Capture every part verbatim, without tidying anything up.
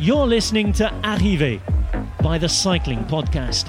You're listening to Arrivé by the Cycling Podcast.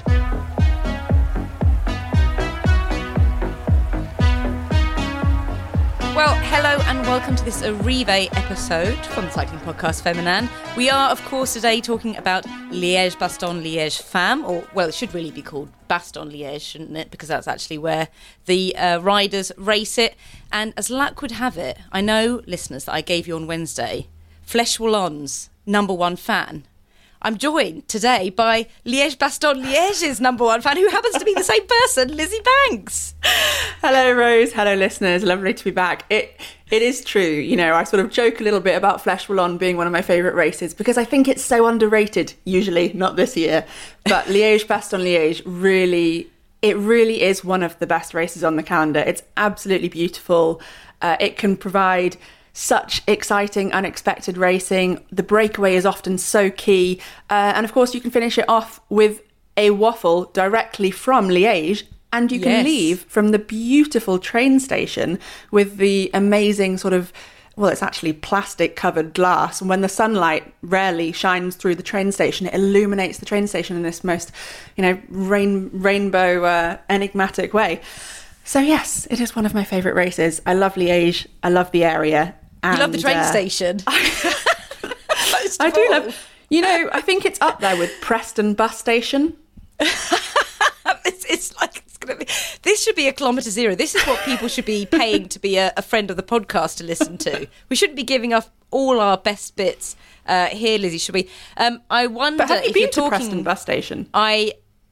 Well, hello and welcome to this Arrivé episode from the Cycling Podcast Féminin. We are, of course, today talking about Liège-Bastogne-Liège Femmes, or, well, it should really be called Bastogne-Liège, shouldn't it? Because that's actually where the uh, riders race it. And as luck would have it, I know, listeners, that I gave you on Wednesday, Flèche Wallonne's number one fan. I'm joined today by Liège-Bastogne-Liège's number one fan, who happens to be the same person, Lizzie Banks. Hello, Rose. Hello, listeners. Lovely to be back. It It is true. You know, I sort of joke a little bit about Flèche Wallonne being one of my favourite races because I think it's so underrated, usually, not this year. But Liège-Bastogne-Liège really, it really is one of the best races on the calendar. It's absolutely beautiful. Uh, it can provide such exciting, unexpected racing. The breakaway is often so key. Uh, and of course, you can finish it off with a waffle directly from Liège. And you can Yes. leave from the beautiful train station with the amazing sort of, well, it's actually plastic covered glass. And when the sunlight rarely shines through the train station, it illuminates the train station in this most, you know, rain, rainbow, uh, enigmatic way. So yes, it is one of my favourite races. I love Liège. I love the area. You And, love the train uh, station. Most I of do all. love, you know, I think it's up there with Preston bus station. It's, it's like it's gonna be. This should be a kilometre zero. This is what people should be paying to be a, a friend of the podcast to listen to. We shouldn't be giving up all our best bits uh, here, Lizzie. Should we? Um, I wonder But have you if been you're to talking. Preston bus station? I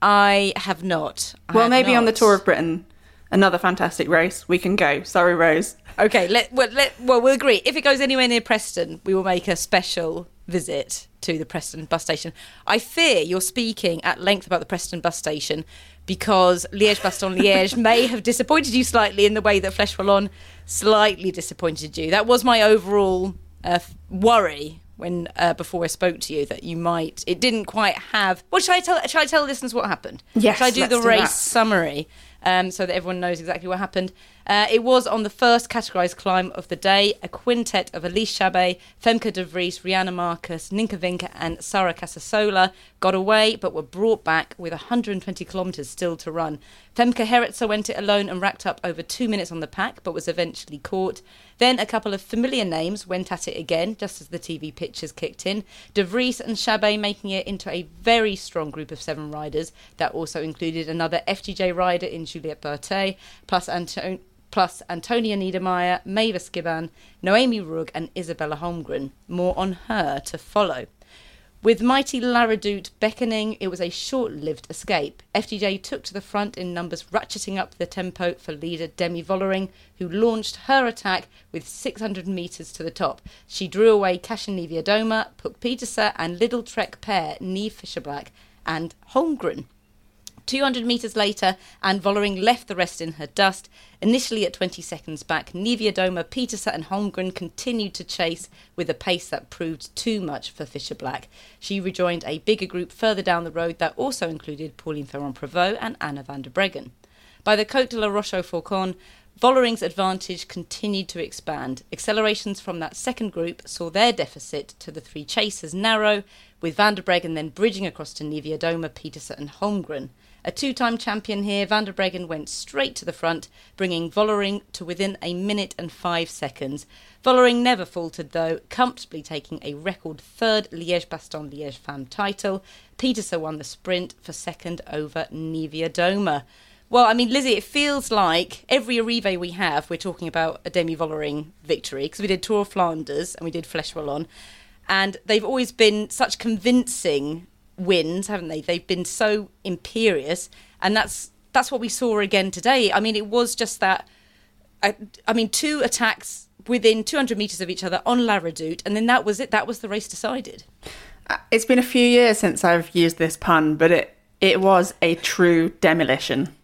I have not. I Well, have maybe on the not. Tour of Britain, another fantastic race. We can go. Sorry, Rose. Okay, let well, let well we'll agree. If it goes anywhere near Preston, we will make a special visit to the Preston bus station. I fear you're speaking at length about the Preston bus station because Liège-Bastogne-Liège may have disappointed you slightly in the way that Flèche Wallonne slightly disappointed you. That was my overall uh, worry when uh, before I spoke to you, that you might it didn't quite have. Well, shall I tell? Shall I tell the listeners what happened? Yes, Shall I do let's the do race that. summary? Um, so that everyone knows exactly what happened. Uh, it was on the first categorised climb of the day, a quintet of Elise Chabet, Femke de Vries, Rianne Marcus, Ninka Vinke and Sara Casasola got away but were brought back with one hundred twenty kilometres still to run. Femke Heretzer went it alone and racked up over two minutes on the pack but was eventually caught. Then a couple of familiar names went at it again just as the T V pictures kicked in. De Vries and Chabet making it into a very strong group of seven riders. That also included another F G J rider in Juliette Berthet, plus Anton- plus Antonia Niedermeyer, Maeva Skiban, Noemi Rugg and Isabella Holmgren. More on her to follow. With mighty La Redoute beckoning, it was a short-lived escape. F G J took to the front in numbers, ratcheting up the tempo for leader Demi Vollering, who launched her attack with six hundred metres to the top. She drew away Kasia Niewiadoma, Puk Pieterse and Little Trek pair Niamh Fischer-Black and Holmgren. two hundred metres later, and Vollering left the rest in her dust. Initially at twenty seconds back, Niewiadoma, Pieterse and Holmgren continued to chase with a pace that proved too much for Fischer-Black. She rejoined a bigger group further down the road that also included Pauline Ferrand-Prévot and Anna van der Breggen. By the Côte de la Roche-au-Faucon, Vollering's advantage continued to expand. Accelerations from that second group saw their deficit to the three chasers narrow, with van der Breggen then bridging across to Niewiadoma, Pieterse and Holmgren. A two-time champion here, van der Breggen went straight to the front, bringing Vollering to within a minute and five seconds. Vollering never faltered though, comfortably taking a record third Liège-Bastogne-Liège Femme title. Pieterse won the sprint for second over Niewiadoma. Well, I mean, Lizzie, it feels like every Arrivé we have, we're talking about a Demi Vollering victory, because we did Tour of Flanders and we did Flèche Wallonne, and they've always been such convincing wins, haven't they? They've been so imperious, and that's that's what we saw again today. I mean, it was just that, I, I mean, two attacks within two hundred metres of each other on La Redoute, and then that was it. That was the race decided. It's been a few years since I've used this pun, but it, it was a true demolition.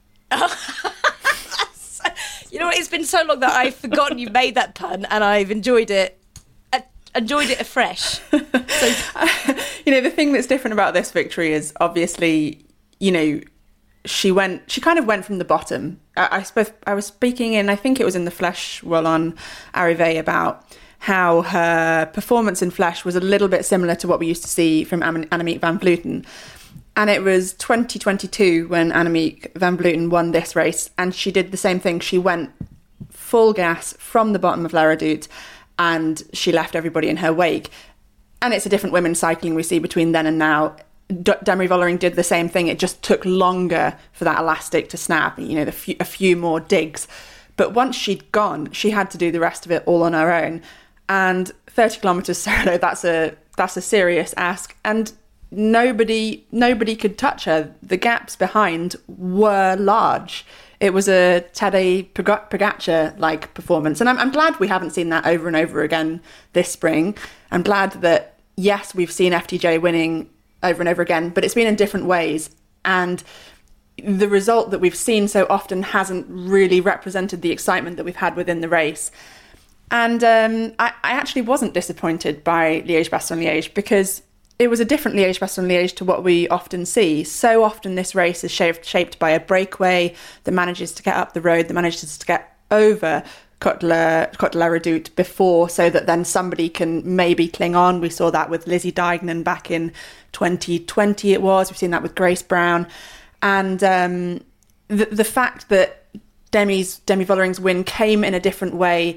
You know what? It's been so long that I've forgotten you made that pun, and I've enjoyed it. Enjoyed it afresh. So, you know, the thing that's different about this victory is obviously, you know, she went, she kind of went from the bottom. I, I suppose I was speaking in, I think it was in the Flèche Wallonne Arrivé about how her performance in Flesh was a little bit similar to what we used to see from Anne- Annemiek van Vleuten. And it was twenty twenty-two when Annemiek van Vleuten won this race, and she did the same thing. She went full gas from the bottom of La Redoute, and she left everybody in her wake. And it's a different women's cycling we see between then and now. D- Demi Vollering did the same thing. It just took longer for that elastic to snap, you know, the few, a few more digs. But once she'd gone, she had to do the rest of it all on her own. And thirty kilometres solo, that's a that's a serious ask. And nobody nobody could touch her. The gaps behind were large. It was a Tadej Pogacar-like performance. And I'm, I'm glad we haven't seen that over and over again this spring. I'm glad that, yes, we've seen F D J winning over and over again, but it's been in different ways. And the result that we've seen so often hasn't really represented the excitement that we've had within the race. And um, I, I actually wasn't disappointed by Liège-Bastogne-Liège, because it was a different Liège-Bastogne-Liège to what we often see. So often this race is shaped, shaped by a breakaway that manages to get up the road, that manages to get over Côte de la, Côte de la Redoute before, so that then somebody can maybe cling on. We saw that with Lizzie Deignan back in twenty twenty it was. We've seen that with Grace Brown. And um, the, the fact that Demi's, Demi Vollering's win came in a different way,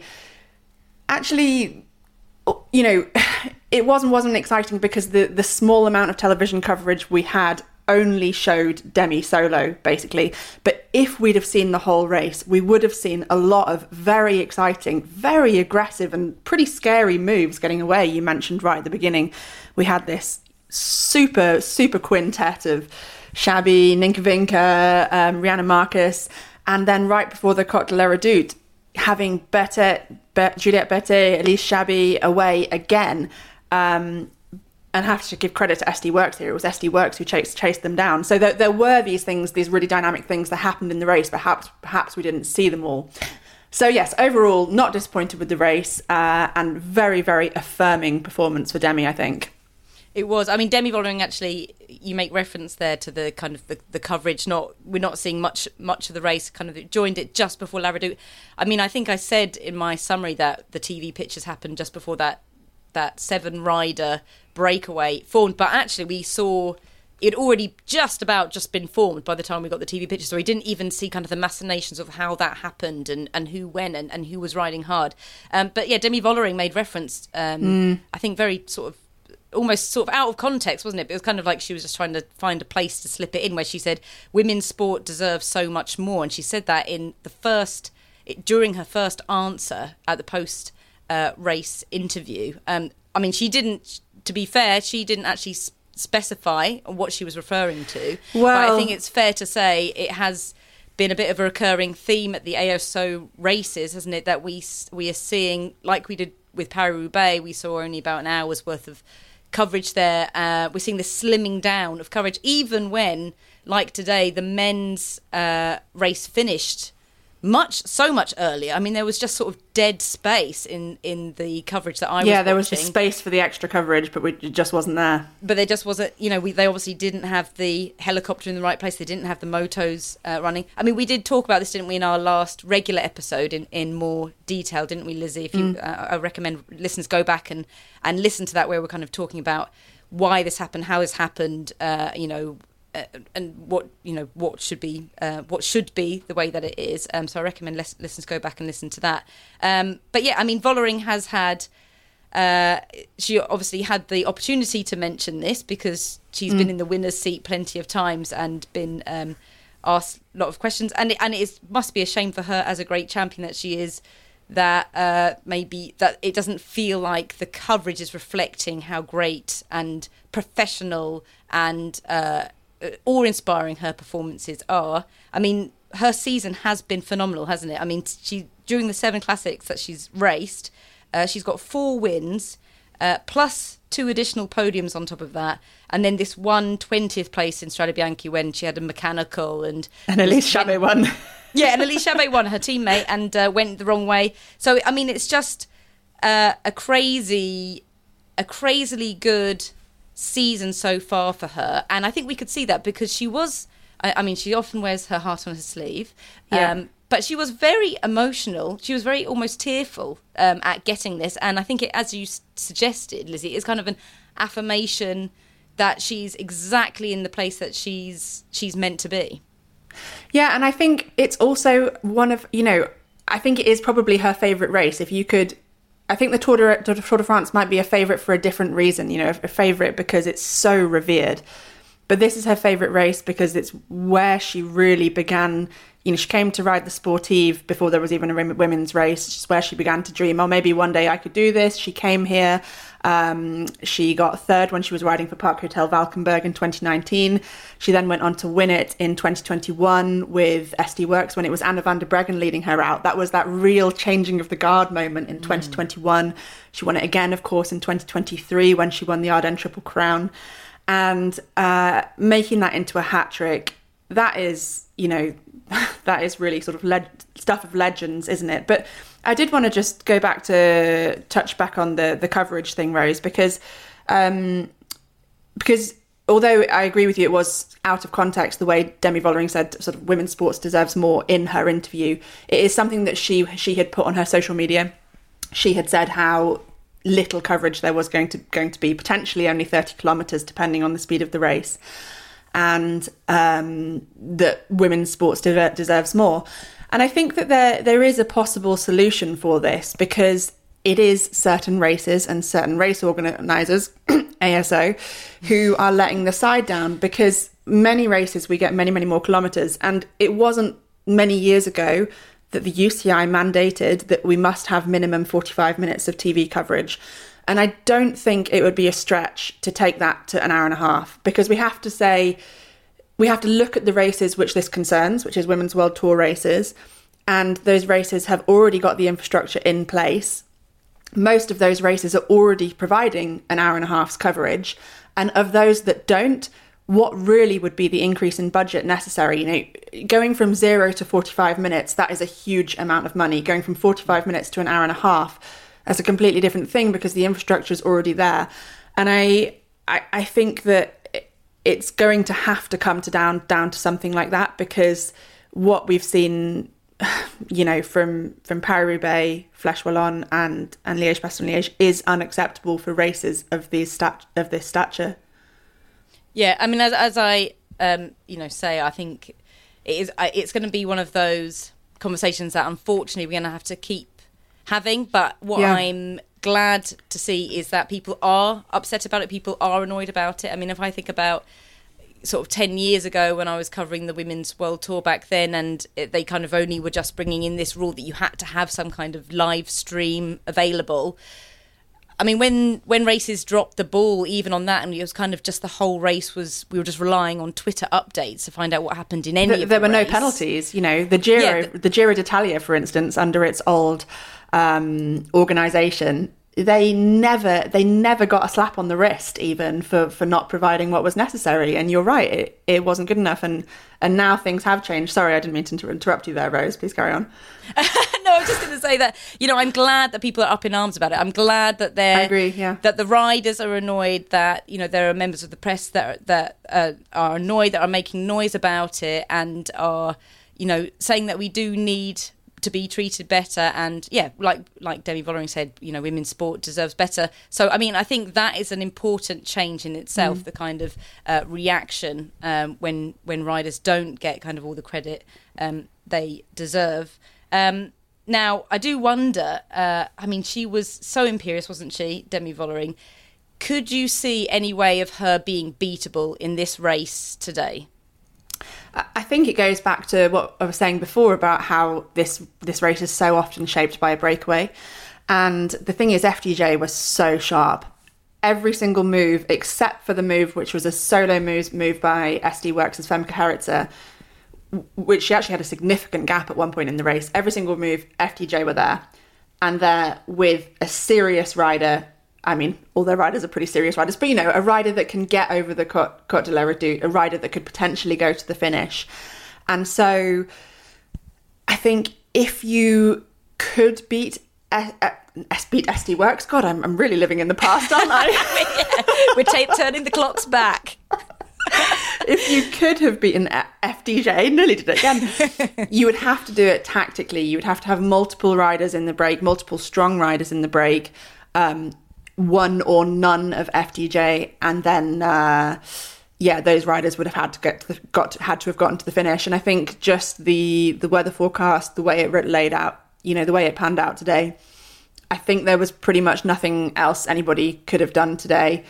actually, you know, it wasn't wasn't exciting because the, the small amount of television coverage we had only showed Demi solo, basically. But if we'd have seen the whole race, we would have seen a lot of very exciting, very aggressive and pretty scary moves getting away. You mentioned right at the beginning, we had this super, super quintet of Chabbey, Ninka Vinca, um, Rihanna Marcus, and then right before the Côte de la Redoute, having Berthet, Ber- Juliette Berthet, Elise Chabbey away again. Um, and have to give credit to S D Works here. It was S D Works who chased, chased them down. So there, there were these things, these really dynamic things that happened in the race. Perhaps perhaps we didn't see them all. So yes, overall, not disappointed with the race, uh, and very, very affirming performance for Demi, I think. It was. I mean, Demi Vollering, actually, you make reference there to the kind of the, the coverage. Not We're not seeing much much of the race, kind of joined it just before La Redoute. I mean, I think I said in my summary that the T V pictures happened just before that that seven-rider breakaway formed. But actually, we saw it already just about just been formed by the time we got the T V pictures. So we didn't even see kind of the machinations of how that happened and, and who went and, and who was riding hard. Um, but yeah, Demi Vollering made reference, um, mm. I think very sort of, almost sort of out of context, wasn't it? But it was kind of like she was just trying to find a place to slip it in, where she said women's sport deserves so much more. And she said that in the first, it, during her first answer at the post uh, race interview. Um, I mean, she didn't, to be fair, she didn't actually s- specify what she was referring to. Well, but I think it's fair to say it has been a bit of a recurring theme at the A S O races, hasn't it? That we we are seeing, like we did with Paris-Roubaix, we saw only about an hour's worth of coverage there. Uh, we're seeing this slimming down of coverage, even when, like today, the men's uh, race finished much, so much earlier. I mean, there was just sort of dead space in, in the coverage that I was Yeah, there watching. was the space for the extra coverage, but we, it just wasn't there. But there just wasn't, you know, we, they obviously didn't have the helicopter in the right place. They didn't have the motos uh, running. I mean, we did talk about this, didn't we, in our last regular episode in, in more detail, didn't we, Lizzie? If you, mm. uh, I recommend listeners go back and, and listen to that, where we're kind of talking about why this happened, how this happened, uh, you know, Uh, and what you know what should be uh, what should be the way that it is. Um, so I recommend les- listeners go back and listen to that. Um, but yeah, I mean, Vollering has had. Uh, she obviously had the opportunity to mention this because she's mm. been in the winner's seat plenty of times and been um, asked a lot of questions. And it, and it is, must be a shame for her, as a great champion that she is, that uh, maybe that it doesn't feel like the coverage is reflecting how great and professional and uh, awe-inspiring her performances are. I mean, her season has been phenomenal, hasn't it? I mean, she during the seven classics that she's raced, uh, she's got four wins, uh, plus two additional podiums on top of that, and then this one twentieth place in Strade Bianche when she had a mechanical and... And Elise Chabbey won. Yeah, and Elise Chabbey won, her teammate, and uh, went the wrong way. So, I mean, it's just uh, a crazy, a crazily good season so far for her, and I think we could see that because she was I, I mean she often wears her heart on her sleeve, yeah. um, but she was very emotional. She was very almost tearful um, at getting this. And I think, it, as you s- suggested, Lizzie, it's kind of an affirmation that she's exactly in the place that she's she's meant to be. Yeah, and I think it's also one of, you know, I think it is probably her favourite race. If you could, I think the Tour de, Tour de France might be a favourite for a different reason, you know, a favourite because it's so revered. But this is her favourite race because it's where she really began. You know, she came to ride the Sportive before there was even a women's race. It's where she began to dream, oh, maybe one day I could do this. She came here. Um, she got third when she was riding for Park Hotel Valkenburg in twenty nineteen. She then went on to win it in twenty twenty-one with S D Works when it was Anna van der Breggen leading her out. That was that real changing of the guard moment in twenty twenty-one. Mm. She won it again, of course, in twenty twenty-three when she won the Ardennes Triple Crown. And uh, making that into a hat trick, that is, you know, that is really sort of le- stuff of legends, isn't it? But I did want to just go back to touch back on the the coverage thing, Rose, because um, because although I agree with you, it was out of context the way Demi Vollering said sort of women's sports deserves more in her interview. It is something that she she had put on her social media. She had said how little coverage there was going to going to be, potentially only thirty kilometres depending on the speed of the race, and um, that women's sports de- deserves more. And I think that there there is a possible solution for this, because it is certain races and certain race organisers, A S O, who are letting the side down, because many races we get many, many more kilometres. And it wasn't many years ago that the U C I mandated that we must have minimum forty-five minutes of T V coverage. And I don't think it would be a stretch to take that to an hour and a half, because we have to say, we have to look at the races which this concerns, which is Women's World Tour races. And those races have already got the infrastructure in place. Most of those races are already providing an hour and a half's coverage. And of those that don't, what really would be the increase in budget necessary? You know, going from zero to forty-five minutes, that is a huge amount of money. Going from forty-five minutes to an hour and a half, that's a completely different thing, because the infrastructure is already there. And I, I, I think that it's going to have to come to down down to something like that, because what we've seen, you know, from from Paris-Roubaix, Flèche Wallonne, and and Liège-Bastogne-Liège is unacceptable for races of these stat of this stature. Yeah, I mean, as as I um, you know say, I think it is. It's going to be one of those conversations that unfortunately we're going to have to keep having. But what yeah. I'm glad to see is that people are upset about it. People are annoyed about it. I mean, if I think about sort of ten years ago when I was covering the Women's World Tour back then, and it, they kind of only were just bringing in this rule that you had to have some kind of live stream available. I mean, when when races dropped the ball even on that, and it was kind of just the whole race was, we were just relying on Twitter updates to find out what happened in any the, of the There were race. no penalties, you know. The Giro, yeah, the, the Giro d'Italia, for instance, under its old um, organisation, they never they never got a slap on the wrist even for, for not providing what was necessary. And you're right, it, it wasn't good enough. And, and now things have changed. Sorry, I didn't mean to inter- interrupt you there, Rose. Please carry on. No, I was just going to say that, you know, I'm glad that people are up in arms about it. I'm glad that they're... I agree, yeah. That the riders are annoyed, that, you know, there are members of the press that are, that uh, are annoyed, that are making noise about it, and are, you know, saying that we do need to be treated better. And yeah, like like Demi Vollering said, you know, women's sport deserves better. So I mean, I think that is an important change in itself, mm. the kind of uh, reaction um, when when riders don't get kind of all the credit um, they deserve. Um, now I do wonder, uh, I mean, she was so imperious, wasn't she, Demi Vollering? Could you see any way of her being beatable in this race today? I think it goes back to what I was saying before about how this this race is so often shaped by a breakaway. And the thing is, F D J was so sharp. Every single move, except for the move, which was a solo move, move by S D Works' Femke Heritzer, which she actually had a significant gap at one point in the race. Every single move, F D J were there. And they're with a serious rider. I mean, all their riders are pretty serious riders, but, you know, a rider that can get over the Côte, Côte de la Redoute, a rider that could potentially go to the finish. And so I think if you could beat uh, uh, beat S D Works, God, I'm, I'm really living in the past, aren't I? yeah, we're tape turning the clocks back. If you could have beaten F- F D J, nearly did it again. You would have to do it tactically. You would have to have multiple riders in the break, multiple strong riders in the break, um, one or none of F D J, and then uh, yeah, those riders would have had to get to the, got to, had to have gotten to the finish. And I think just the the weather forecast, the way it laid out, you know, the way it panned out today, I think there was pretty much nothing else anybody could have done today.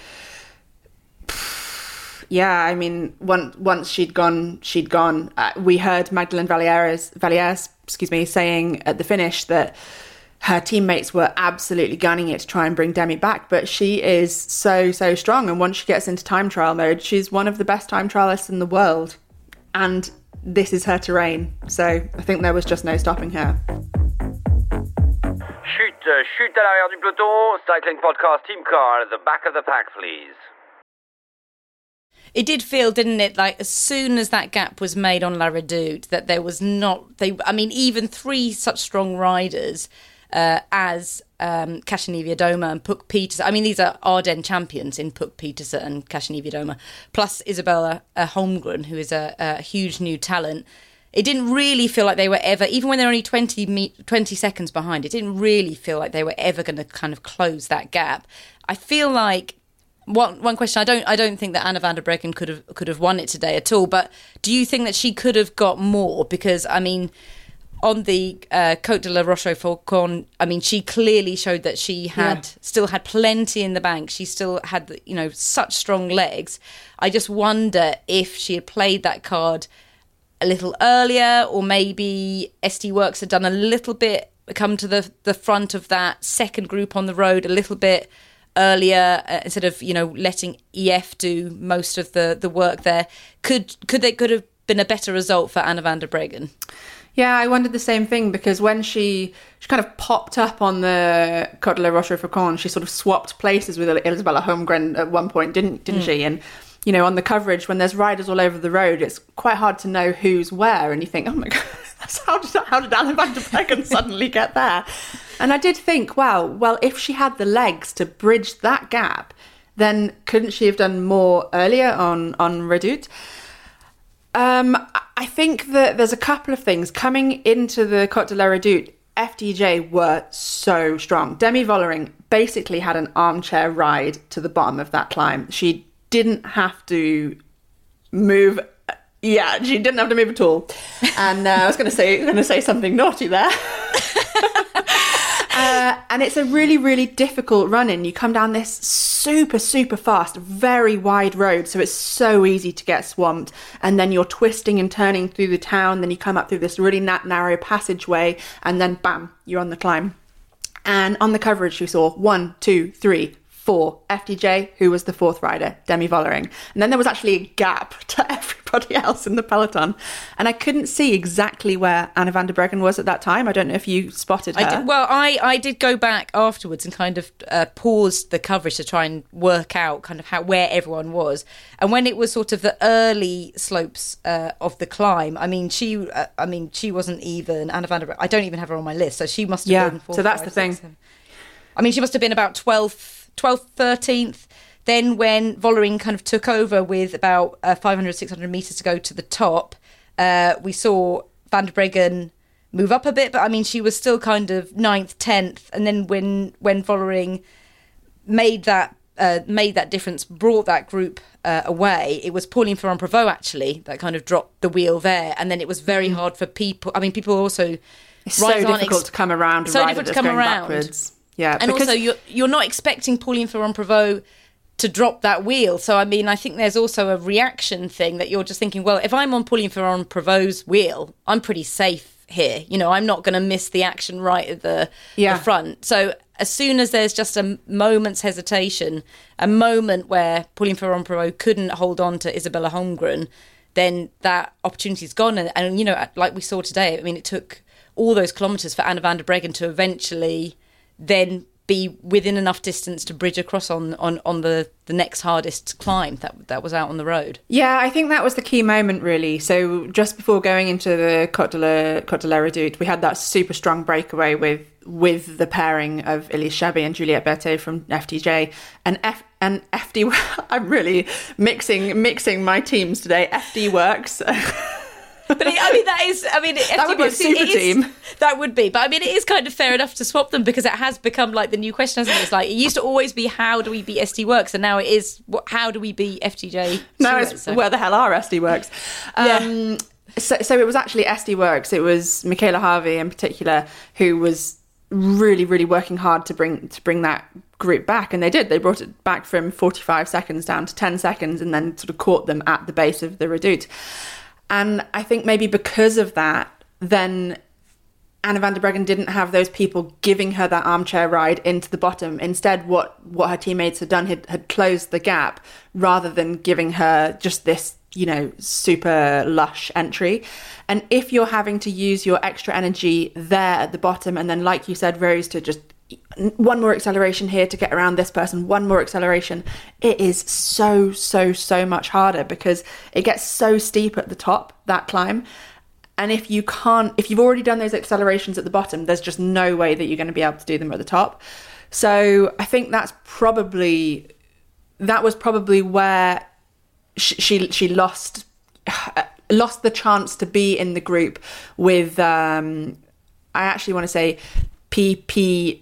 Yeah, I mean, once once she'd gone, she'd gone. Uh, we heard Magdalene Vallières, Vallières, excuse me, saying at the finish that her teammates were absolutely gunning it to try and bring Demi back, but she is so, so strong. And once she gets into time trial mode, she's one of the best time trialists in the world. And this is her terrain. So I think there was just no stopping her. Chute, chute à l'arrière du peloton, cycling podcast team car at the back of the pack, please. It did feel, didn't it, like as soon as that gap was made on La Redoute, that there was not, they. I mean, even three such strong riders uh, as um, Kasia-Niewiadoma and Puk Pieterse. I mean, these are Ardennes champions in Puk Pieterse and Kasia-Niewiadoma, plus Isabella uh, Holmgren, who is a, a huge new talent. It didn't really feel like they were ever, even when they're only twenty, me- twenty seconds behind, it didn't really feel like they were ever going to kind of close that gap. I feel like One one question, I don't I don't think that Anna van der Breggen could have could have won it today at all, but do you think that she could have got more? Because, I mean, on the uh, Côte de la Rochefoucauld, I mean, she clearly showed that she had yeah. still had plenty in the bank. She still had, you know, such strong legs. I just wonder if she had played that card a little earlier, or maybe S D Worx had done a little bit, come to the, the front of that second group on the road a little bit earlier, uh, instead of, you know, letting E F do most of the, the work there. Could could they could have been a better result for Anna van der Breggen? Yeah, I wondered the same thing, because when she she kind of popped up on the Côte de la Rochefoucauld, she sort of swapped places with Isabella Holmgren at one point, didn't didn't mm. she? And, you know, on the coverage, when there's riders all over the road, it's quite hard to know who's where, and you think, oh my god, that's how did how did Anna van der Breggen suddenly get there? And I did think, wow, well, if she had the legs to bridge that gap, then couldn't she have done more earlier on, on Redoute? Um, I think that there's a couple of things. Coming into the Côte de la Redoute, F D J were so strong. Demi Vollering basically had an armchair ride to the bottom of that climb. She didn't have to move. Yeah, she didn't have to move at all. And uh, I was going to say going to say something naughty there. Uh, and it's a really, really difficult run-in. You come down this super, super fast, very wide road, so it's so easy to get swamped. And then you're twisting and turning through the town, then you come up through this really narrow passageway, and then bam, you're on the climb. And on the coverage, we saw one, two, three, four. F D J, who was the fourth rider, Demi Vollering. And then there was actually a gap to everybody else in the peloton. And I couldn't see exactly where Anna van der Breggen was at that time. I don't know if you spotted her. I did, well, I, I did go back afterwards and kind of uh, paused the coverage to try and work out kind of how where everyone was. And when it was sort of the early slopes uh, of the climb, I mean, she uh, I mean, she wasn't even Anna van der Breggen. I don't even have her on my list, so she must have yeah, been fourth, so that's five, the thing. Six, seven. I mean, she must have been about twelfth, twelfth, thirteenth. Then when Vollering kind of took over with about uh, five hundred, six hundred metres to go to the top, uh, we saw Van der Breggen move up a bit, but I mean, she was still kind of ninth, tenth. And then when when Vollering made that uh, made that difference, brought that group uh, away, it was Pauline Ferrand-Prévot actually that kind of dropped the wheel there. And then it was very mm. hard for people. I mean, people also... It's so difficult ex- to come around. So difficult to come around. Backwards. Yeah, and also you're you're not expecting Pauline Ferrand-Prévot to drop that wheel. So I mean, I think there's also a reaction thing that you're just thinking, well, if I'm on Pauline Ferrand-Prévot's wheel, I'm pretty safe here. You know, I'm not going to miss the action right at the, yeah. the front. So as soon as there's just a moment's hesitation, a moment where Pauline Ferrand-Prévot couldn't hold on to Isabella Holmgren, then that opportunity's gone. And, and you know, like we saw today, I mean, it took all those kilometres for Anna van der Breggen to eventually then be within enough distance to bridge across on, on, on the, the next hardest climb that that was out on the road. Yeah, I think that was the key moment, really. So just before going into the Côte de la, Côte de la Redoute, we had that super strong breakaway with with the pairing of Elise Chabbey and Juliette Berthet from F D J. And F and F D, I'm really mixing mixing my teams today. F D Worx But it, I mean, that is, I mean, That would be a super team. That would be. But I mean, it is kind of fair enough to swap them because it has become like the new question, hasn't it? It's like, it used to always be, how do we beat S D Works? And now it is, what, how do we beat F T J? No, it's so. where the hell are S D Works? Um, Yeah. so, so it was actually S D Works. It was Michaela Harvey in particular who was really, really working hard to bring to bring that group back, and they did. They brought it back from forty-five seconds down to ten seconds, and then sort of caught them at the base of the redoute. And I think maybe because of that, then Anna van der Breggen didn't have those people giving her that armchair ride into the bottom. Instead, what what her teammates had done had, had closed the gap rather than giving her just this, you know, super lush entry. And if you're having to use your extra energy there at the bottom, and then, like you said, Rose, to just one more acceleration here to get around this person, one more acceleration, it is so, so, so much harder because it gets so steep at the top, that climb. And if you can't, if you've already done those accelerations at the bottom, there's just no way that you're going to be able to do them at the top. So I think that's probably, that was probably where she she, she lost lost the chance to be in the group with, um, I actually want to say P P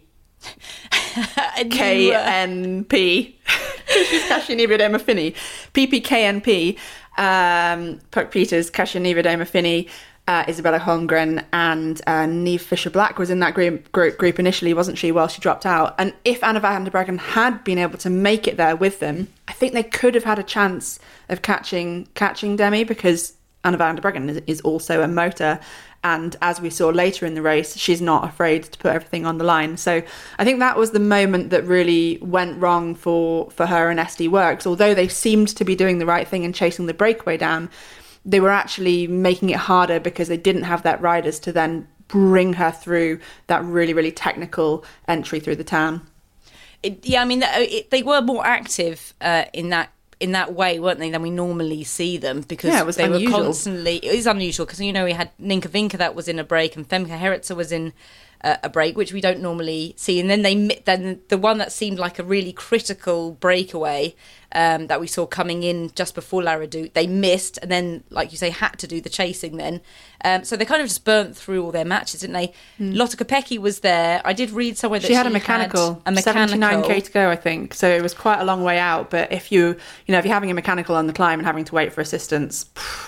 K N P. She's Kasia Niewiadoma Finney. P P K N P, um, Puck Peters, Kasia Niewiadoma Finney, uh, Isabella Holmgren, and uh, Niamh Fisher-Black was in that group, group group initially, wasn't she, while she dropped out. And if Anna van der Breggen had been able to make it there with them, I think they could have had a chance of catching catching Demi, because Anna van der Breggen is, is also a motor. And as we saw later in the race, she's not afraid to put everything on the line. So I think that was the moment that really went wrong for, for her and S D Works. Although they seemed to be doing the right thing and chasing the breakaway down, they were actually making it harder because they didn't have that riders to then bring her through that really, really technical entry through the town. It, yeah, I mean, it, they were more active uh, in that in that way, weren't they, than we normally see them, because yeah, it was they unusual. were constantly, it is unusual because, you know, we had Ninka Vinka that was in a break, and Femke Heritzer was in uh, a break, which we don't normally see. And then they then the one that seemed like a really critical breakaway um, that we saw coming in just before La Redoute, they missed, and then, like you say, had to do the chasing then. Um, so they kind of just burnt through all their matches, didn't they? Mm. Lotte Kopecky was there. I did read somewhere that she, she had a mechanical, had a mechanical. seventy-nine k to go, I think. So it was quite a long way out. But if you, you know, if you're having a mechanical on the climb and having to wait for assistance,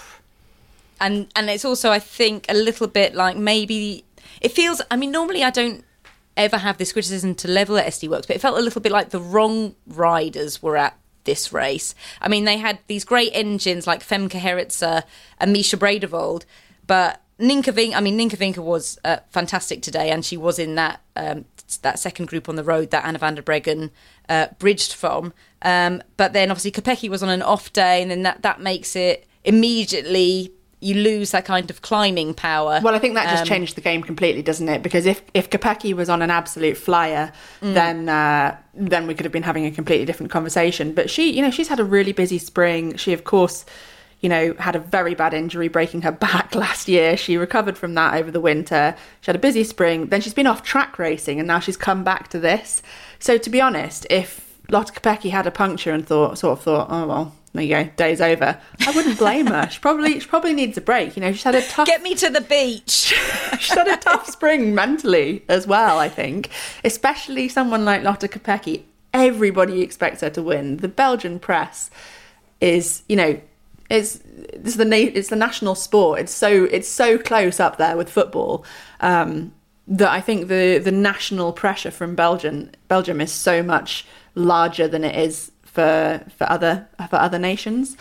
and and it's also, I think, a little bit like maybe it feels. I mean, normally I don't ever have this criticism to level at S D Works, but it felt a little bit like the wrong riders were at this race. I mean, they had these great engines like Femke Heritzer and Misha Bredevold, but Ninka Vinka, I mean, Ninka Vinka was uh, fantastic today, and she was in that um, that second group on the road that Anna van der Breggen uh, bridged from. Um, but then obviously Kopecky was on an off day, and then that, that makes it immediately, you lose that kind of climbing power. Well, I think that just um, changed the game completely, doesn't it? Because if, if Kopecky was on an absolute flyer, mm. then uh, then we could have been having a completely different conversation. But she, you know, she's had a really busy spring. She, of course, you know, had a very bad injury breaking her back last year. She recovered from that over the winter. She had a busy spring. Then she's been off track racing, and now she's come back to this. So to be honest, if Lotte Kopecky had a puncture and thought, sort of thought, oh, well, there you go, day's over, I wouldn't blame her. She probably she probably needs a break. You know, she's had a tough... Get me to the beach. She's had a tough spring mentally as well, I think. Especially someone like Lotte Kopecky. Everybody expects her to win. The Belgian press is, you know, it's it's the it's the national sport. It's so it's so close up there with football um, that I think the the national pressure from Belgium Belgium is so much larger than it is for for other for other nations,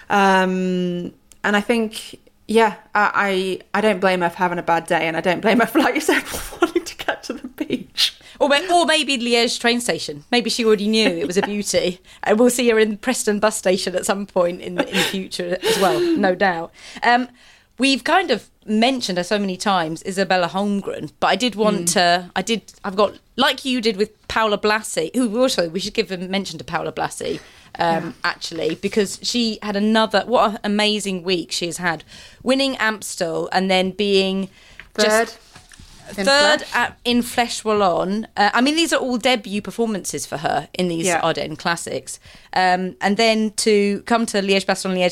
um, and I think yeah, I, I I don't blame her for having a bad day, and I don't blame her for, like you said, wanting to get to the beach. Or, or maybe Liège train station. Maybe she already knew it was a beauty. And we'll see her in Preston bus station at some point in, in the future as well, no doubt. Um, we've kind of mentioned her so many times, Isabella Holmgren, but I did want mm. to, I did, I've got, like you did with Paola Blasi, who also, we should give a mention to Paola Blasi, um, yeah. actually, because she had another, what an amazing week she has had, winning Amstel and then being Third. just... In Third Flesh. at, in Flèche Wallonne. Uh, I mean, these are all debut performances for her in these yeah. Ardennes Classics. Um, and then to come to Liège-Bastogne-Liège,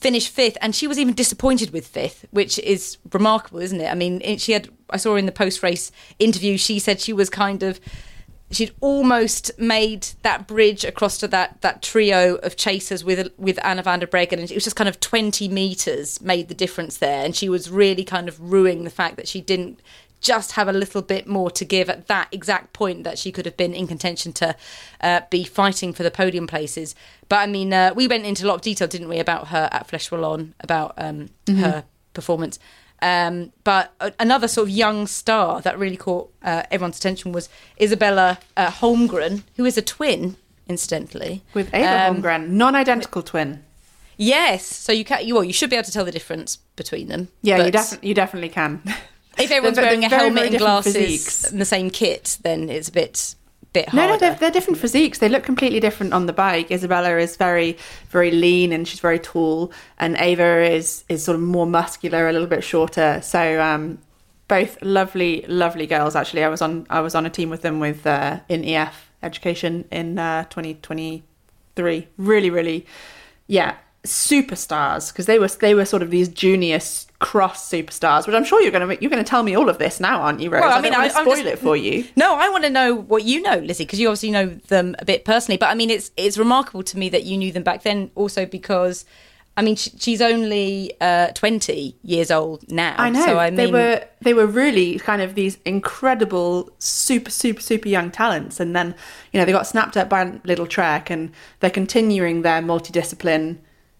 finished fifth, and she was even disappointed with fifth, which is remarkable, isn't it? I mean, it, she had. I saw her in the post-race interview. She said she was kind of, she'd almost made that bridge across to that that trio of chasers with with Anna van der Breggen, and it was just kind of twenty metres made the difference there, and she was really kind of rueing the fact that she didn't just have a little bit more to give at that exact point that she could have been in contention to uh, be fighting for the podium places. But I mean, uh, we went into a lot of detail, didn't we, about her at Flèche Wallonne, about um, mm-hmm. her performance. Um, but a- another sort of young star that really caught uh, everyone's attention was Isabella uh, Holmgren, who is a twin, incidentally. With Eva um, Holmgren, non-identical twin. Yes, so you can. You, well, you should be able to tell the difference between them. Yeah, but you, defi- you definitely can. If everyone's They're- wearing they're a very, helmet very and different glasses physiques. and the same kit, then it's a bit bit No, harder. no, they're, they're different physiques. They look completely different on the bike. Isabella is very, very lean and she's very tall, and Ava is is sort of more muscular, a little bit shorter. So um, both lovely, lovely girls. Actually, I was on I was on a team with them with uh, in E F Education in uh, twenty twenty-three. Really, really, yeah, superstars, because they were they were sort of these junior s- cross superstars, which I'm sure you're going to you're going to tell me all of this now, aren't you, Rose? Well, I I, mean, don't want to I- I'm spoil just- it for you. No, I want to know what you know, Lizzie, because you obviously know them a bit personally. But I mean, it's it's remarkable to me that you knew them back then, also because, I mean, sh- she's only uh, twenty years old now. I know. So, I mean, they were they were really kind of these incredible, super, super, super young talents, and then you know they got snapped up by Little Trek, and they're continuing their multidiscipline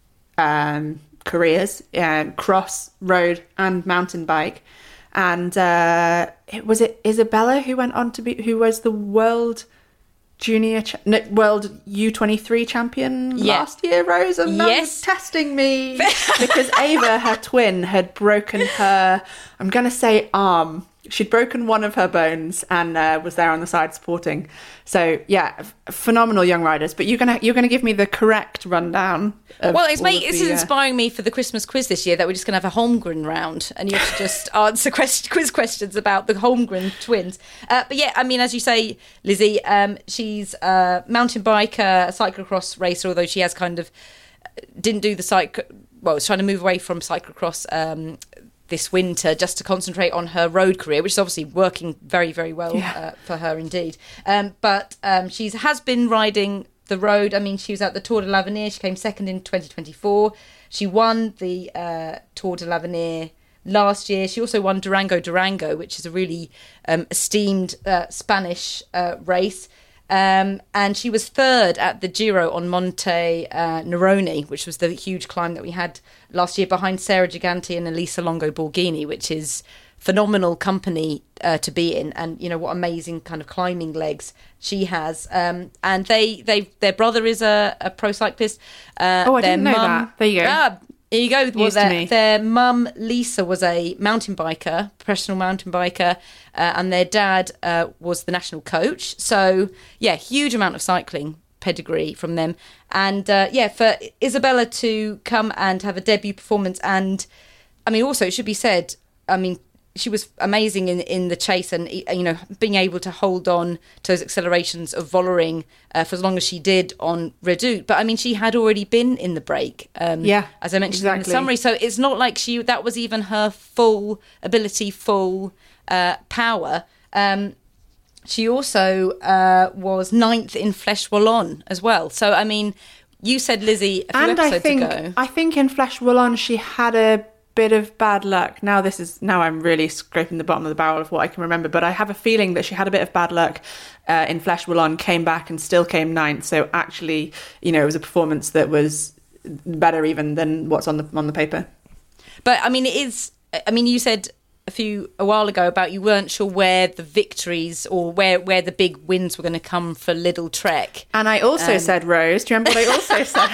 um, careers, uh, cross, road, and mountain bike. And uh, it, was it Isabella who went on to be who was the world junior ch- no, world U twenty-three champion Yeah. last year, Rose? And now Yes. you're testing me because Ava, her twin, had broken her, I'm going to say arm. She'd broken one of her bones and uh, was there on the side supporting. So yeah, f- phenomenal young riders. But you're gonna you're gonna give me the correct rundown. Of well, it's all mate, of this the, is uh, inspiring me for the Christmas quiz this year that we're just going to have a Holmgren round, and you have to just answer quest- quiz questions about the Holmgren twins. Uh, but yeah, I mean, as you say, Lizzie, um, she's a mountain biker, a cyclocross racer, although she has kind of didn't do the cycle. Well, was trying to move away from cyclocross um, this winter just to concentrate on her road career, which is obviously working very, very well Yeah. uh, for her indeed. Um, but um, she has been riding the road. I mean, she was at the Tour de l'Avenir. She came second in twenty twenty-four. She won the uh, Tour de l'Avenir last year. She also won Durango Durango, which is a really um, esteemed uh, Spanish uh, race. Um, and she was third at the Giro on Monte uh, Nerone, which was the huge climb that we had last year, behind Sarah Giganti and Elisa Longo Borghini, which is phenomenal company uh, to be in. And, you know, what amazing kind of climbing legs she has. Um, and they, they, their brother is a, a pro cyclist. Uh, Oh, I their didn't know mum- that. There you go. Ah, here you go. Well, News to their, me. their mum, Lisa, was a mountain biker, professional mountain biker, uh, and their dad uh, was the national coach. So, yeah, huge amount of cycling pedigree from them. And, uh, yeah, for Isabella to come and have a debut performance, and, I mean, also, it should be said, I mean, she was amazing in, in the chase, and, you know, being able to hold on to those accelerations of Vollering uh, for as long as she did on Redoute. But I mean, she had already been in the break, um, Yeah, as I mentioned in the exactly. summary. So it's not like she that was even her full ability, full uh, power. Um, she also uh, was ninth in Flèche Wallonne as well. So I mean, you said, Lizzie, a few And I episodes think ago. I think in Flèche Wallonne she had a bit of bad luck. Now this is now I'm really scraping the bottom of the barrel of what I can remember, but I have a feeling that she had a bit of bad luck uh, in Flèche Wallonne, came back and still came ninth. So actually, you know, it was a performance that was better even than what's on the on the paper. But I mean, it is. I mean, you said a few a while ago about you weren't sure where the victories or where where the big wins were going to come for Little Trek. And I also Um, said, Rose, do you remember what I also said?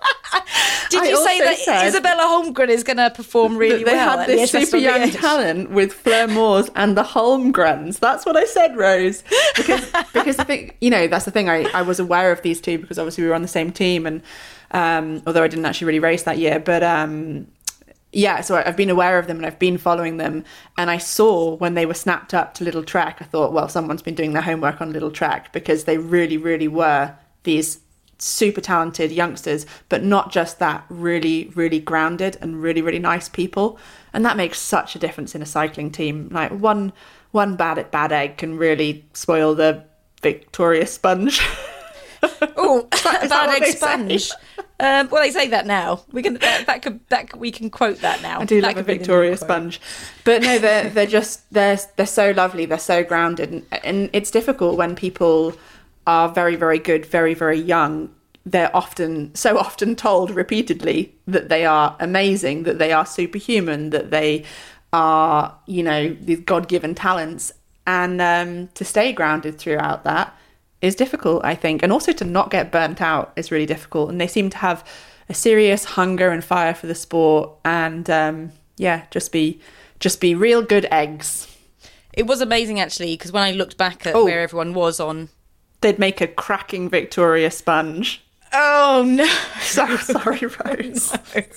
Did I you say also that said Isabella Holmgren is going to perform really that they well? had at the this S S super W young H? talent with Fleur Moores and the Holmgrens. That's what I said, Rose. Because because the thing, you know, that's the thing. I, I was aware of these two because obviously we were on the same team, and um, although I didn't actually really race that year, but um, yeah, so I've been aware of them and I've been following them. And I saw when they were snapped up to Little Trek, I thought, well, someone's been doing their homework on Little Trek, because they really, really were these super talented youngsters, but not just that, really, really grounded and really, really nice people. And that makes such a difference in a cycling team. Like one one bad bad egg can really spoil the Victoria Sponge. Oh, that bad what egg they sponge. say? Um, well, they say that now. We can that, that could that could, we can quote that now. I do That love a could be the new Victoria quote. Sponge, but no, they're they're just they're they're so lovely. They're so grounded, and, and it's difficult when people are very very good, very very young. They're often so often told repeatedly that they are amazing, that they are superhuman, that they are, you know, these God-given talents, and um, to stay grounded throughout that is difficult, I think, and also to not get burnt out is really difficult. And they seem to have a serious hunger and fire for the sport, and um, yeah, just be just be real good eggs. It was amazing actually, because when I looked back at Oh. where everyone was on. They'd make a cracking Victoria Sponge. Oh no! So sorry, Rose.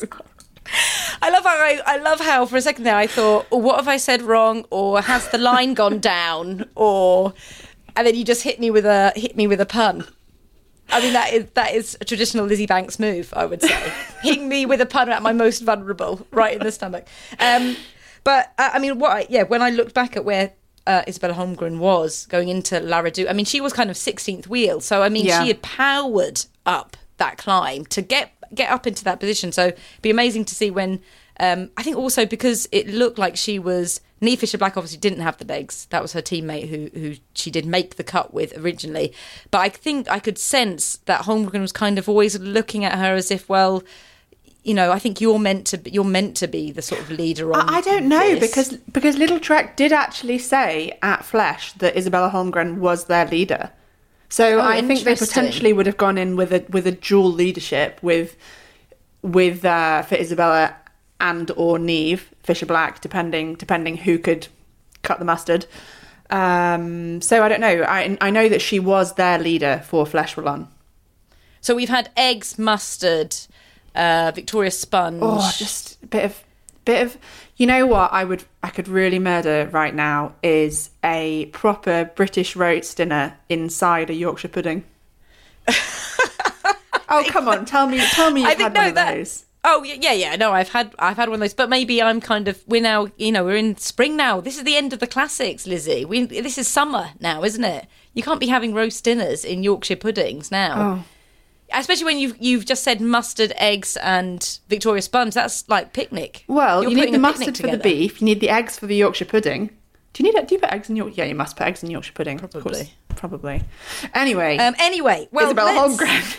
I love how I, I love how for a second there I thought, oh, what have I said wrong, or has the line gone down, or and then you just hit me with a hit me with a pun. I mean that is that is a traditional Lizzie Banks move, I would say. Hitting me with a pun at my most vulnerable, right in the stomach. Um, but uh, I mean, what? I, yeah, when I looked back at where uh, Isabella Holmgren was going into La Redoute, I mean, she was kind of sixteenth wheel, so I mean, Yeah. she had powered up that climb to get get up into that position. So it'd be amazing to see when. Um, I think also because it looked like she was. Niamh Fisher-Black obviously didn't have the legs. That was her teammate who who she did make the cut with originally. But I think I could sense that Holmgren was kind of always looking at her as if, well, you know, I think you're meant to be, you're meant to be the sort of leader on I I don't know, this. because because Little Trek did actually say at Flesh that Isabella Holmgren was their leader. So Oh, I think they interesting. potentially would have gone in with a with a dual leadership with with uh, for Isabella and or Niamh Fisher-Black, depending depending who could cut the mustard. Um, so I don't know. I I know that she was their leader for Flesh Wallon. So we've had eggs, mustard, uh, Victoria Sponge. Oh, just a bit of, bit of. You know what? I would, I could really murder right now is a proper British roast dinner inside a Yorkshire pudding. Oh come on! Tell me, tell me you've I think had no, one of that. those. Oh yeah, yeah, yeah. No, I've had I've had one of those, but maybe I'm kind of we're now you know we're in spring now. This is the end of the classics, Lizzie. We this is summer now, isn't it? You can't be having roast dinners in Yorkshire puddings now, Oh, especially when you've you've just said mustard, eggs, and Victoria Sponge. That's like picnic. well, You're you need putting the a mustard picnic for the together. beef. You need the eggs for the Yorkshire pudding. Do you need? Do you put eggs in Yorkshire? Yeah, you must put eggs in Yorkshire pudding. Of course. Probably. Probably. Anyway, Um. Anyway, well, Isabella let's, Holmgren.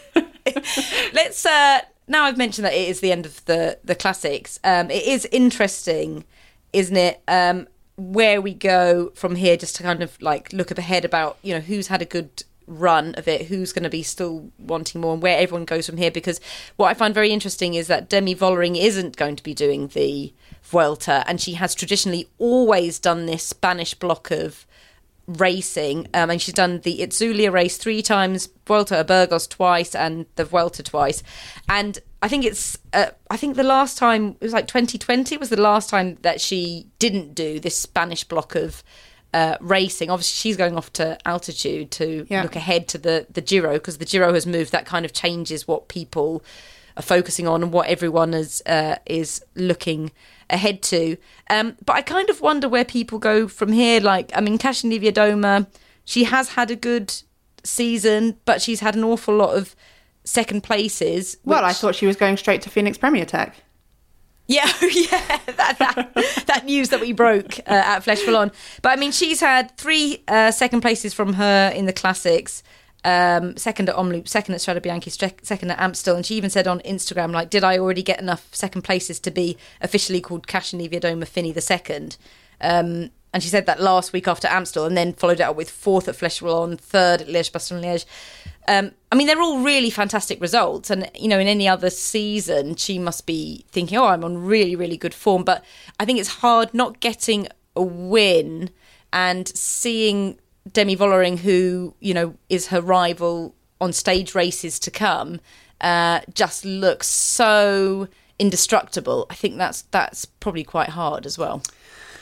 let's uh now I've mentioned that it is the end of the the classics. Um it is interesting, isn't it, um where we go from here, just to kind of like look up ahead about, you know, who's had a good run of it, who's going to be still wanting more, and where everyone goes from here. Because what I find very interesting is that Demi Vollering isn't going to be doing the Vuelta, and she has traditionally always done this Spanish block of racing, um, and she's done the Itzulia race three times, Vuelta a Burgos twice, and the Vuelta twice. And I think it's uh, I think the last time it was like twenty twenty was the last time that she didn't do this Spanish block of uh, racing. Obviously she's going off to altitude to Yeah. look ahead to the the Giro, because the Giro has moved. That kind of changes what people are focusing on and what everyone is uh, is looking ahead to. Um, but I kind of wonder where people go from here. Like, I mean, Kasia Niewiadoma, she has had a good season, but she's had an awful lot of second places. Well, I which- thought she was going straight to Phoenix Premier Tech. Yeah, yeah, that, that, that news that we broke uh, at Flesh Wallon. But I mean, she's had three uh, second places from her in the classics. Um, second at Omloop, second at Strade Bianche, stre- second at Amstel. And she even said on Instagram, like, did I already get enough second places to be officially called Kasia Niewiadoma Finney the second? Um, and she said that last week after Amstel, and then followed it up with fourth at Flesh Wallon, third at Liège-Bastogne-Liège. Um, I mean, they're all really fantastic results. And, you know, in any other season, she must be thinking, oh, I'm on really, really good form. But I think it's hard not getting a win and seeing Demi Vollering, who, you know, is her rival on stage races to come, uh, just looks so indestructible. I think that's that's probably quite hard as well.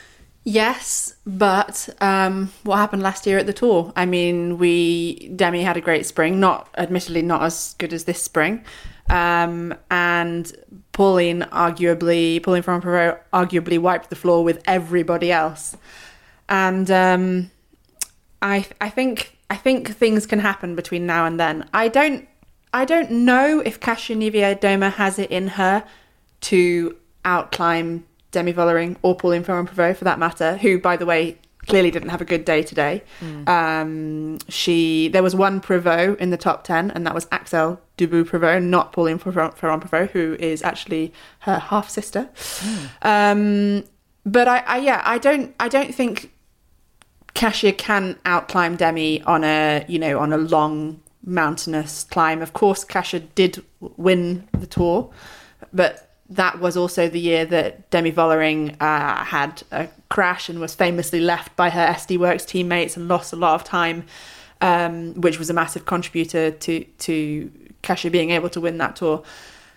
Yes, but um, what happened last year at the Tour? I mean, we Demi had a great spring, not admittedly not as good as this spring, um, and Pauline arguably Pauline Ferrand-Prévot arguably wiped the floor with everybody else, and um, I I think I think things can happen between now and then. I don't I don't know if Kasia Niewiadoma has it in her to outclimb Demi Vollering or Pauline Ferrand-Prévot for that matter, who, by the way, clearly didn't have a good day today. Mm. Um, she there was one Prévot in the top ten, and that was Axel Dubout-Prévot, not Pauline Ferrand-Prévot, who is actually her half sister. Mm. Um, but I, I, yeah, I don't, I don't think Kasia can outclimb Demi on a, you know, on a long mountainous climb. Of course, Kasia did win the Tour, but that was also the year that Demi Vollering uh, had a crash and was famously left by her S D Works teammates and lost a lot of time, um, which was a massive contributor to to Kasia being able to win that Tour.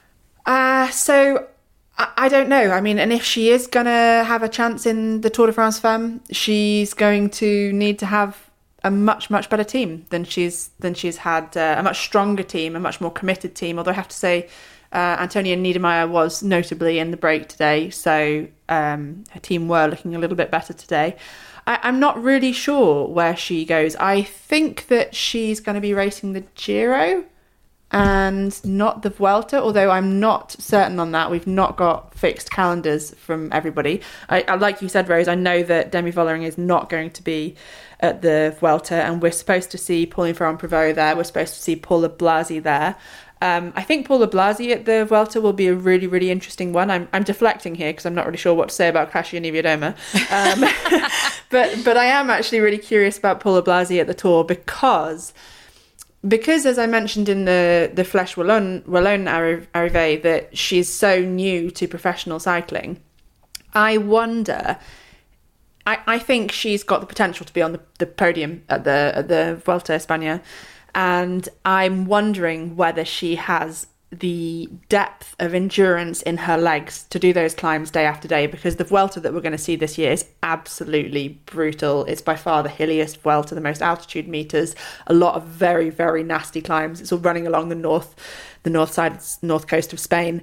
Uh, so I, I don't know. I mean, and if she is going to have a chance in the Tour de France Femme, she's going to need to have a much, much better team than she's than she's had, uh, a much stronger team, a much more committed team. Although I have to say, Uh, Antonia Niedermaier was notably in the break today, so um, her team were looking a little bit better today. I, I'm not really sure where she goes. I think that she's going to be racing the Giro and not the Vuelta, although I'm not certain on that. We've not got fixed calendars from everybody. I, I like you said, Rose, I know that Demi Vollering is not going to be at the Vuelta, and we're supposed to see Pauline Ferrand-Prévot there. We're supposed to see Paula Blasi there. Um, I think Paula Blasi at the Vuelta will be a really, really interesting one. I'm I'm deflecting here because I'm not really sure what to say about Kasia Niewiadoma. Um, but but I am actually really curious about Paula Blasi at the Tour because, because as I mentioned in the, the Flèche Wallonne, Wallonne Arrivée, that she's so new to professional cycling. I wonder... I, I think she's got the potential to be on the, the podium at the, at the Vuelta a España. And I'm wondering whether she has the depth of endurance in her legs to do those climbs day after day, because the Vuelta that we're going to see this year is absolutely brutal. It's by far the hilliest Vuelta, the most altitude meters, a lot of very, very nasty climbs. It's all running along the north, the north side, north coast of Spain.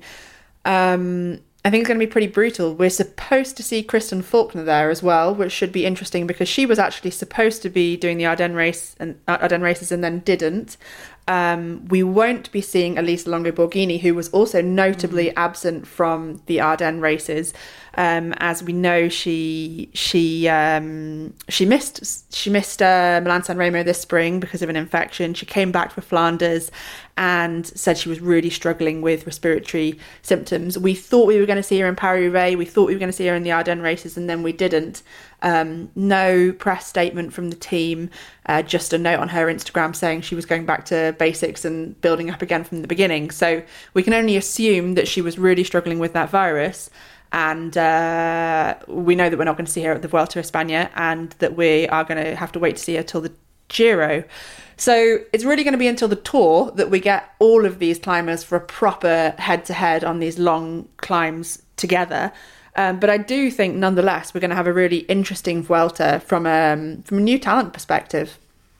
Um, I think it's going to be pretty brutal. We're supposed to see Kristen Faulkner there as well, which should be interesting because she was actually supposed to be doing the Ardennes race and uh, Ardennes races and then didn't. Um, we won't be seeing Elisa Longo Borghini, who was also notably mm-hmm. absent from the Ardennes races. Um, as we know, she she um, she missed she missed uh, Milan San Remo this spring because of an infection. She came back for Flanders and said she was really struggling with respiratory symptoms. We thought we were going to see her in Paris-Roubaix. We thought we were going to see her in the Ardennes races, and then we didn't. Um, no press statement from the team, uh, just a note on her Instagram saying she was going back to basics and building up again from the beginning. So we can only assume that she was really struggling with that virus. And uh, we know that we're not going to see her at the Vuelta a España, and that we are going to have to wait to see her till the Giro. So it's really going to be until the Tour that we get all of these climbers for a proper head-to-head on these long climbs together. Um, but I do think, nonetheless, we're going to have a really interesting Vuelta from um, from a new talent perspective.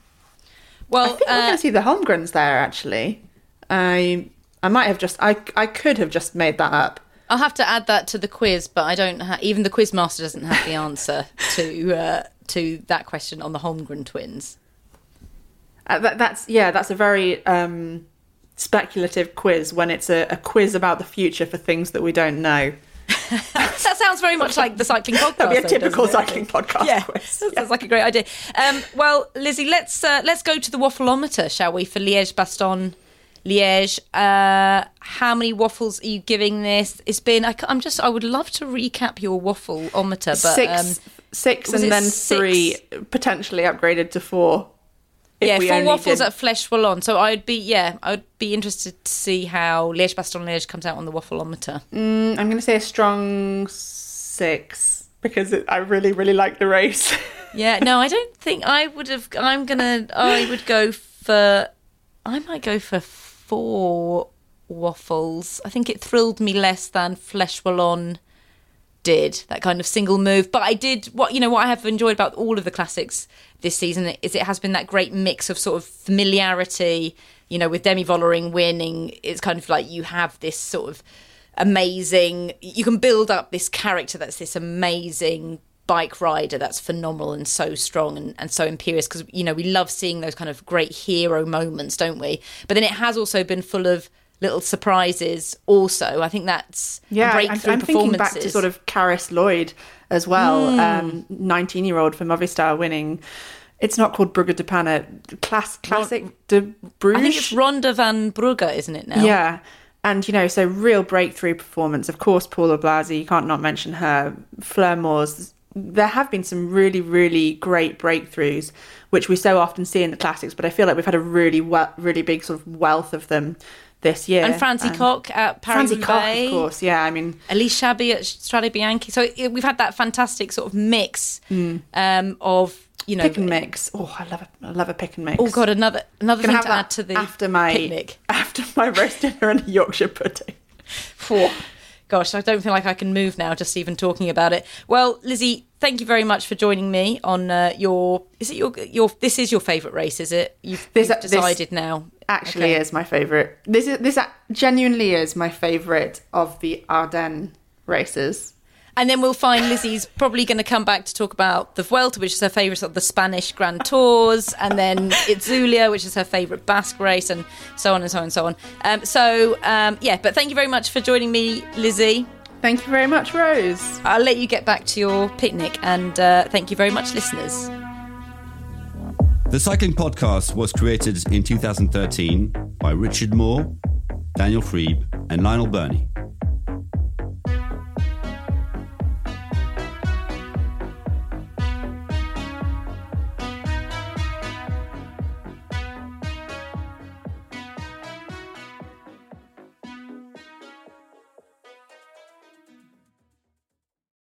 Well, I think uh, we're going to see the Holmgrens there. Actually, I I might have just I I could have just made that up. I'll have to add that to the quiz, but I don't. Ha- even the quiz master doesn't have the answer to uh, to that question on the Holmgren twins. Uh, that, that's yeah, that's a very um, speculative quiz when it's a, a quiz about the future for things that we don't know. That sounds very much like the cycling podcast. That'd be a though, typical cycling podcast yeah, quiz. That sounds like a great idea. Um, well, Lizzie, let's uh, let's go to the waffleometer, shall we, for Liège, Bastogne, Liège. Uh, how many waffles are you giving this? It's been. I, I'm just. I would love to recap your waffleometer, but six, um, six, and then six? three potentially upgraded to four. Yeah, four waffles did... at Flèche Wallonne. So I'd be, yeah, I'd be interested to see how Liège, Bastogne, Liège comes out on the waffleometer. Mm, I'm going to say a strong six because it, I really, really like the race. Yeah, no, I don't think I would have. I'm gonna. I would go for. I might go for four waffles. I think it thrilled me less than Flèche Wallonne did, that kind of single move. But I did what you know what I have enjoyed about all of the classics this season is it has been that great mix of sort of familiarity. You know, with Demi Vollering winning, it's kind of like you have this sort of amazing. You can build up this character that's this amazing bike rider that's phenomenal and so strong and, and so imperious, because you know we love seeing those kind of great hero moments, don't we? But then it has also been full of little surprises also. I think that's yeah breakthrough I'm, I'm thinking back to sort of Karis Lloyd as well, mm. um, nineteen year old from Movistar winning. It's not called Brugge de Panne, class, classic Ron, de Bruges. I think it's Ronde van Brugge, isn't it now? Yeah. And, you know, so real breakthrough performance. Of course, Paula Blasi, you can't not mention her. Fleur Moors. There have been some really, really great breakthroughs, which we so often see in the classics, but I feel like we've had a really, we- really big sort of wealth of them this year. And Francie um, Koch at Paris-Roubaix. Francie Koch, of course, yeah. I mean, Elise Chabbey at Strade Bianche. So it, we've had that fantastic sort of mix mm. um, of, you know, pick and mix. Oh, I love a, I love a pick and mix. Oh God, another another Can thing have to that add to the after my picnic. After my roast dinner and Yorkshire pudding. Oh, gosh, I don't feel like I can move now just even talking about it. Well, Lizzie, thank you very much for joining me on uh, your. Is it your your? This is your favourite race, is it? You've, this, you've decided this now. Actually, okay. is my favourite. This is this genuinely is my favourite of the Ardennes races. And then we'll find Lizzie's probably going to come back to talk about the Vuelta, which is her favourite of the Spanish Grand Tours, and then Itzulia, which is her favourite Basque race, and so on and so on and so on. Um, so, um, yeah, but thank you very much for joining me, Lizzie. Thank you very much, Rose. I'll let you get back to your picnic, and uh, thank you very much, listeners. The Cycling Podcast was created in two thousand thirteen by Richard Moore, Daniel Freeb, and Lionel Burney.